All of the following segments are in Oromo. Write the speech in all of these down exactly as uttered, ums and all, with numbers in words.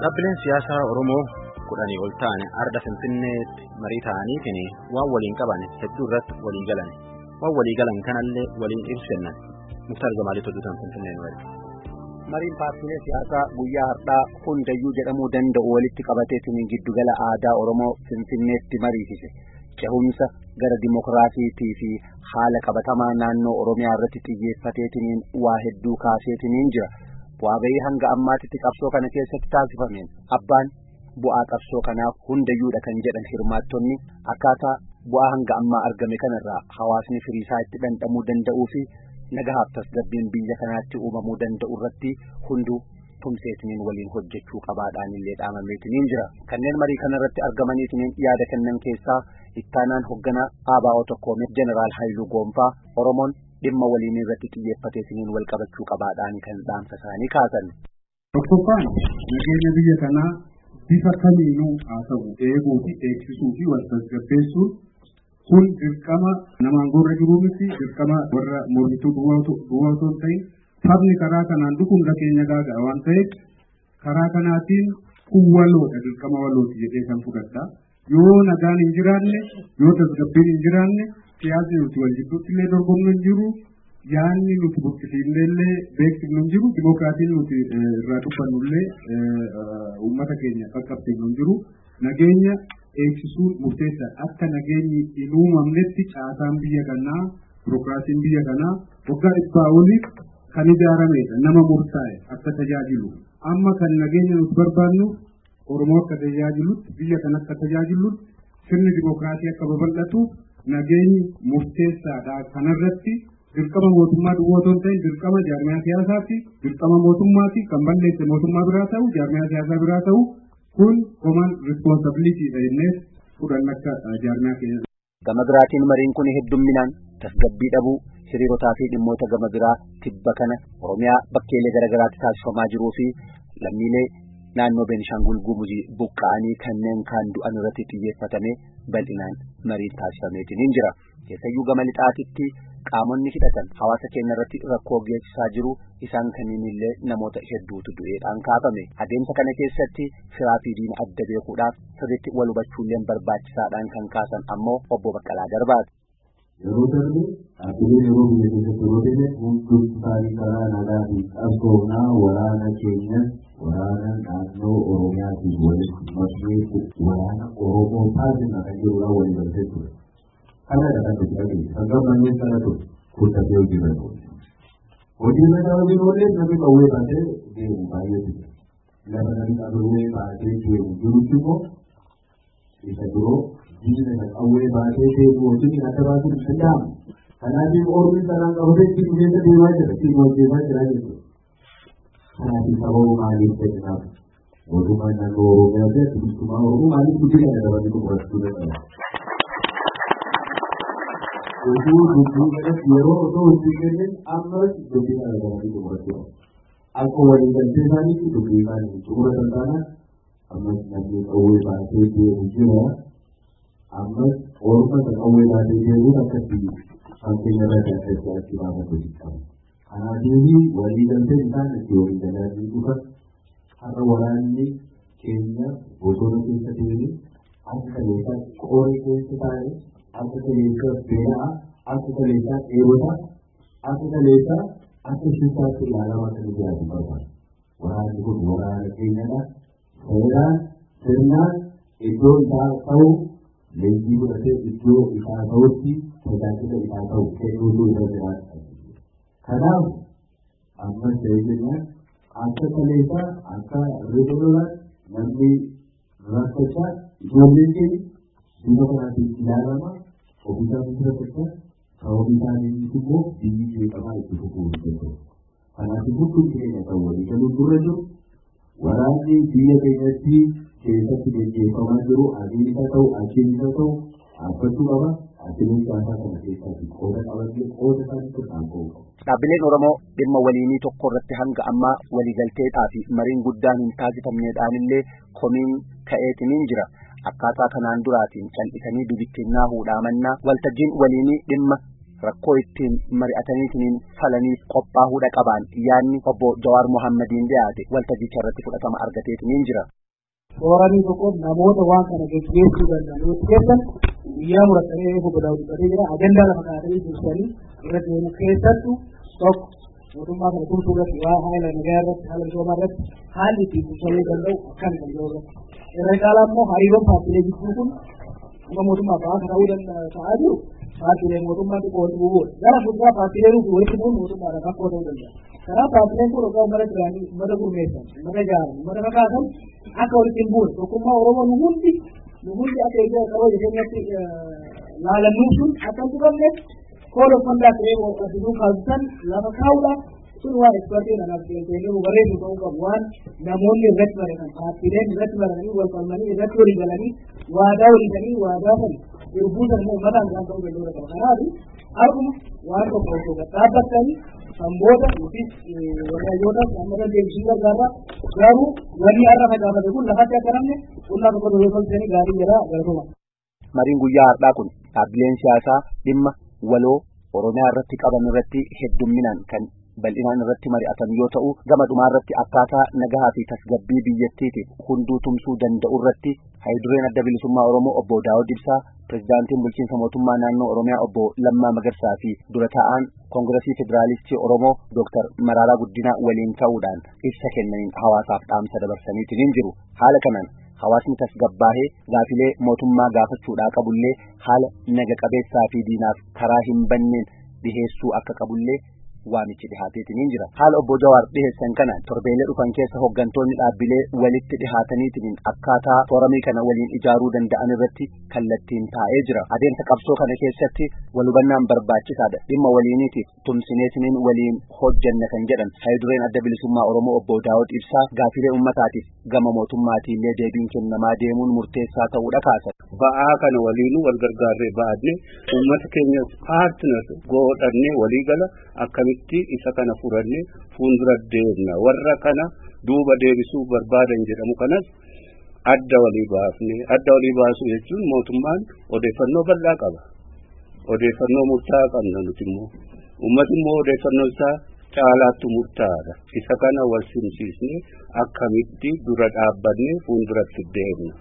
Dhaabbileen siyaasaa Oromoo kudhanii ol ta'an arda Finfinneetti marii ta'aniitiin waan waliin qaban hedduu irratti walii galan. Waan walii galan kanallee waliin ibsannan. Muktaar Jamaalitti hojjetan Finfinneen waliin. Mariin paartiilee siyaasaa guyyaa har'aa hundayyuu jedhamuu danda'u walitti qabateetiin giddugala aadaa Oromoo Finfinneetti mariisise. Cehumsa gara dimokiraasiitii fi haala qabatamaa naannoo Oromiyaa irratti xiyyeeffateetiin waa hedduu kaaseetiin jira. Bu'aa bahii hanga ammaatitti qabsoo kana keessatti taasifameen abbaan bu'aa qabsoo kanaaf hundayyuudha kan jedhan hirmaattonni akkaataa bu'aa hanga ammaa argame kanarraa hawaasni firiisaa itti dhandhamuu danda'uu fi nagahaaf tasgabbiin biyya kanaatti uumamuu danda'u irratti hunduu tumseetiin waliin hojjechuu qabaadhaan illee dhaamameetiin jira. Kanneen marii kanarratti argamaniitiin yaada kennan keessaa ittaanaan hoogganaa A B O tokkoomee Jeneraal Haayiluu Goonfaa Oromoon dhimma waliin irratti xiyyeeffateetiin wal qabachuu qabaadhaan kan dhaamsa isaanii kaasan. Tokkoffaan nageenya biyya kanaa bifa kamiinuu haa ta'u eeguu fi eegsisuu fi wal tasgabbeessuun kun dirqama namaan gurra jiruu miti dirqama warra mormituu duwwaa otoo hin ta'in sabni karaa kanaan dhufuun keenya gaaga'a waan ta'eef karaa kanaatiin kun waloodha dirqama walooti jedhee kan fudhadha. Yoo nagaan hin jiraanne yoo tasgabbiin hin jiraanne siyaasni nuti wal jidduutti illee dorgomnu hin jiru yaanni nuti buqqisiifne illee beeksifnu hin jiru dimokiraatiin nuti irraa dubbannu illee uummata keenya qaqqabsiifnu hin jiru nageenya eegsisuun murteessaa akka nageenyi hin uumamnetti caasaan biyya kanaa birokiraasiin biyya kanaa waggaa dhibbaa oliif kan ijaaramedha nama murtaa'e akka tajaajilu amma kan nageenya nuti barbaannu Oromoo akka tajaajilutti biyya kan akka tajaajilutti sirni dimokiraasii akka babal'atu nageenyi murteessaadha kanarratti dirqama mootummaa duwwaa otoo hin ta'in dirqama jaarmiyaa siyaasaati dirqama mootummaati kan balleesse mootummaa biraa ta'u jaarmiyaa siyaasaa biraa ta'u kun common responsibility dha jennee fudhanna akka jaarmiyaa keenya. Gama biraatiin mariin kun heddumminaan tasgabbii dhabuu hiriirotaa fi dhimmoota gama biraa tibba kana Oromiyaa bakkeelee garaagaraatti taasifamaa jiruu fi lammiilee naannoo Beenishaangul Gumuzii buqqa'anii kanneen kaan du'an irratti xiyyeeffatame bal'inaan mariin taasifameetiin jira. Keessayyuu gama lixaatitti qaamonni hidhatan hawaasa keenya irratti rakkoo geessisaa jiru isaan kanneen illee namoota hedduutu du'eedhaan kaafame. Adeemsa kana keessatti firaa fi diina adda beekuudhaaf sirriitti wal hubachuulleen barbaachisaadhaan kan kaasan ammoo obbo Baqqalaa Garbaati. Yeroo darbe dhaabbileen yeroo biyya keessatti yeroo ta'e hundumti isaanii karaa nagaa fi qabsoomnaa waraana keenya waraana naannoo Oromiyaatiin walitti makee waraana Oromoo taasisna kan jedhuudhaan walii galtee ture. Kana kan nuti dhageesse kan gammadnee sana ture kutatee hojii irra ture. Hojii irra kan hojii oollee namni qawwee baatee deemu baay'eetu jira. Lafa namni qawwee baatee deemu jirutti immoo isa biroo diina kan qawwee baatee deemu wajjin adda baasuun hin danda'amu. Kanaafii ormi sanaan qabatee itti keessa deemaa jira itti hojjetaa jira jechuudha. Kanaafii sababa maaliif jedhinaaf mootummaan naannoo Oromiyaa fi bilisummaa Oromoo maaliif guddina dabalii qofaachuu danda'u. Oduu dubbii kanatti yeroo otoo hojii kenneen ammas guddina dabalii qofaachuu akka walii galtee isaaniitti dubbii isaanii xumura danda'an ammas namni qawwee baatee deemu jira. Ammas orma kan qawwee baatee deemuun akkasii fakkeenya irraa kan adda addaa baafatu jira. Kanaafii walii galteen isaan itti walii galanii dhufan har'a waraanni keenya bosona keessa deemee akka kaleessaa qoree keessa taa'ee akka kaleessaa beelaa akka kaleessaa dheerota akka kaleessaa akka shiftaatti ilaalamaa kan jiraatu barbaada. Waraanni kun waraana keenyadha. Seeraan sirnaan iddoo isaa ta'u leenjii godhatee iddoo isaa ta'utti tajaajila isaa ta'u kennuutu irra jiraata. Kanaaf ammas ta'ee akka kaleessaa akka riidolaan namni rakkachaa ijoolleen keenya biyya kanaatiin ilaalama ofiisaa fi rakkachaa sababii isaanii immoo biyyi beekamaa itti fufuu danda'u. Kanaaf hundi keenya kan walii galuun dura jiru waraanni biyya keenyatti keessatti gaggeeffamaa jiru adiinsa ta'u achiinsa ta'u dhaabbachuu qaba. Dhaabbileen Oromoo dhimma waliinii tokko irratti hanga ammaa waliigalteedhaa fi mariin guddaan hin taasifamneedhaan illee komiin ka'eetiin jira. Akkaataa kanaan duraatiin cal'isanii bibittinnaa huudhaamannaa waltajjiin waliinii dhimma rakkoo ittiin mari'ataniitiin falaniif qophaa'uudha qaban yaanni obbo Jawaar Mohammediin dhiyaate waltajjicha irratti fudhatama argateetiin jira. Booranii tokko namoota waan kana geggeessuu danda'an yoo ta'an guyyaa murattanii eeguu godhaatu jira ajandaa lafa kaa'atanii jirsanii irratti yommuu keessattu tokko mootummaa kana tumsuu irratti waa haala nagaa irratti haala misoomaa irratti haalli ittiin bulchamuu danda'u akkan kan jiru irratti irra caalaa immoo hariiroon paartiilee jidduu kun amma mootummaa ba'aa ta'uu ta'aa jiru paartiilee mootummaa xiqqoo walitti bu'uudha gara fuulduraa paartiilee nuuf walitti bu'uun mootummaadhaaf akka ta'uu danda'a. Karaa paartiileen kun ogaa ummata jiraanii ummata gurmeessan ummata jaaran ummata kakaasan akka walitti hin buune tokkummaa Oromoo nu hundi nu hundi akka eegee qaboo jireenyatti laalannuu sun akka hin tuqamne kool of fandaa ta'ee aduu kaasisan lafa kaa'uudhaaf sun waan ekspertii kanaaf deemtee bareedu ta'uu qabu waan namoonni irratti baratan paartiileen irratti baratanii wal falmanii irratti walii galanii waadaa walii galanii waadaa san irbuusan immoo ummataan kan ta'uu danda'udha qaba. Kanaaf arguma waan tokko osoo dhaabbatanii Samboda yookiin warraayyoota amma deemsii gargaara garuu wanni har'a facaafate kun lafatti akka namne qullaa tokko yoo tolchanii gaarii jira galatuma. Mariin guyyaa har'aa kun dhaabbileen siyaasaa dhimma waloo Oromiyaa irratti qaban irratti heddumminaan kan bal'inaan irratti mari'atan yoo ta'u gama dhumaa irratti akkaataa nagaa fi tasgabbii biyyattiitiif hunduu tumsuu danda'u irratti haydureen adda bilisummaa Oromoo obbo Daawud Ibsaa pirezidaantiin bulchiinsa mootummaa naannoo Oromiyaa obbo Lammaa Magarsaa fi dura taa'aan Koongiresii Federaalistii Oromoo Dooktar Maraaraa Guddinaa waliin ta'uudhaan ibsa kennaniin hawaasaaf dhaamsa dabarsaniitiin jiru. Haala kanaan hawaasni tasgabbaahee gaafilee mootummaa gaafachuudhaa qabullee haala naga qabeessaa fi diinaaf karaa hin banneen dhiheessuu akka qabullee waamichi dhihaateetiin jira. Haala obbo Jawaar dhiheessan kana torbeelee dhufan keessa hooggantoonni dhaabbilee walitti dhihaataniitiin akkaataa tooramii kana waliin ijaaruu danda'an irratti kallattiin taa'ee jira. Adeemsa qabsoo kana keessatti walhubannaan barbaachisaadha. Dhimma waliiniitiif tumsineetiniin waliin hojjanna kan jedhan haydureen adda bilisummaa Oromoo obbo Daawud Ibsaa gaafilee uummataatiif gama mootummaatiillee deebiin kennamaa deemuun murteessaa ta'uudha kaasan. Ba'aa kana waliin wal gargaarree ba'adne uummata keenya paartinas godhannee walii gala akkamitti isa kana furanne fuuldura deemna warra kana duuba deebisuu barbaadan jedhamu kanas adda walii baafne adda walii baasuu jechuun mootummaan odeeffannoo bal'aa qaba odeeffannoo murtaa'aa qabna nuti immoo ummati immoo odeeffannoo isaa caalaatti murtaa'aadha isa kana wal simsiisne akkamitti dura dhaabbanne fuulduratti deemna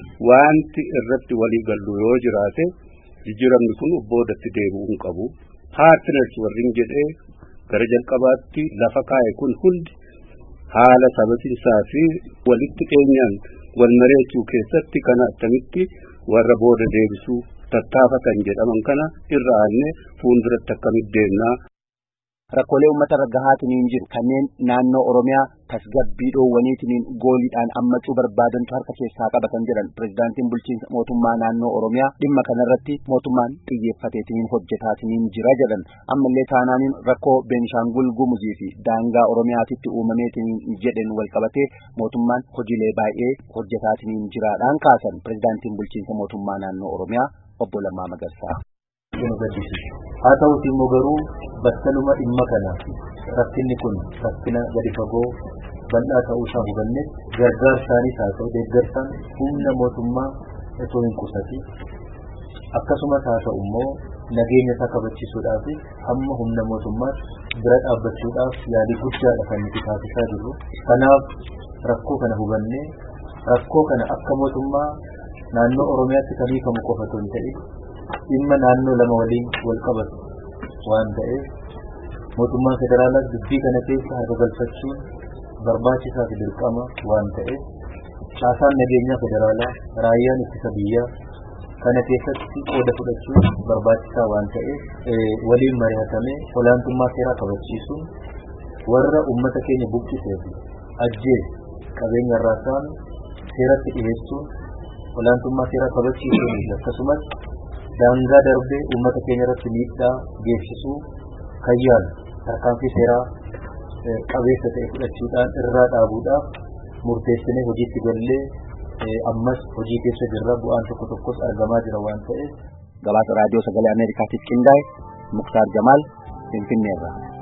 wanti irratti walii gallu yoo jiraate jijjiiramni kun boodatti deebi'uu hin qabu paartiners warrin jedhee gara jalqabaatti lafa kaa'e kun hundi haala sabatiinsaa fi walitti dhiyeenyaan wal mari'achuu keessatti kana akkamitti warra booda deebisuu tattaafatan jedhaman kana irra aanne fuulduratti akkamitti deemnaa. Rakkoolee uummata raggahaatiin jiru kanneen naannoo Oromiyaa tasgabbii dhoowwaniitiin gooliidhaan ammacuu barbaadantu harka keessaa qabatan jedhan pirezidaantiin bulchiinsa mootummaa naannoo Oromiyaa dhimma kanarratti mootummaan xiyyeeffateetiin hojjetaatiin jira jedhan ammallee taanaaniin rakkoo Beenishaangul Gumuzii fi daangaa Oromiyaatitti uumameetiin jedhan wal qabatee mootummaan hojiilee baay'ee hojjetaatiin jiraadhaan kaasan pirezidaantiin bulchiinsa mootummaa naannoo Oromiyaa obbo Lammaa Magarsaa. haa ta'uutii immoo garuu battaluma dhimma kana rakkinni kun rakkina gadi fagoo bal'aa ta'uu isaa hubanne gargaarsaanis haa ta'u deeggarsaan humna mootummaa osoo hin qusatin akkasumas haa ta'u immoo nageenya isaa kabachiisuudhaaf hamma humna mootummaa bira dhaabbachuudhaaf yaadii guddaadha kan nuti taasisaa jirru. Kanaaf rakkoo kana hubanne rakkoo kana akka mootummaa naannoo Oromiyaatti kan hiikamu qofa osoo hin ta'in dhimma naannoo lama waliin wal qabatu waan ta'eef mootummaan federaalaas dubbii kana keessa harka galfachuun barbaachisaa fi dirqama waan ta'eef caasaan nageenyaa federaalaa raayyaan ittisa biyyaa kana keessatti qooda fudhachuun barbaachisaa waan ta'eef waliin mari'atamee olaantummaa seeraa kabachiisuun warra uummata keenya buqqisee fi ajjeese qabeenya irraa saame seeratti dhiyeessuun olaantummaa seeraa kabachiisuun akkasumas daangaa darbee uummata keenya irratti miidhaa geessisuu kan yaalu tarkaanfii seeraa qabeessa ta'e fudhachuudhaan irraa dhaabuudhaaf murteessinee hojiitti gallee ammas hojii keessa jirra bu'aan tokko tokkos argamaa jira waan ta'eef. Gabaasa raadiyoo sagalee Ameerikaatiif qindaa'e Muktaar Jamaal Finfinneerraa.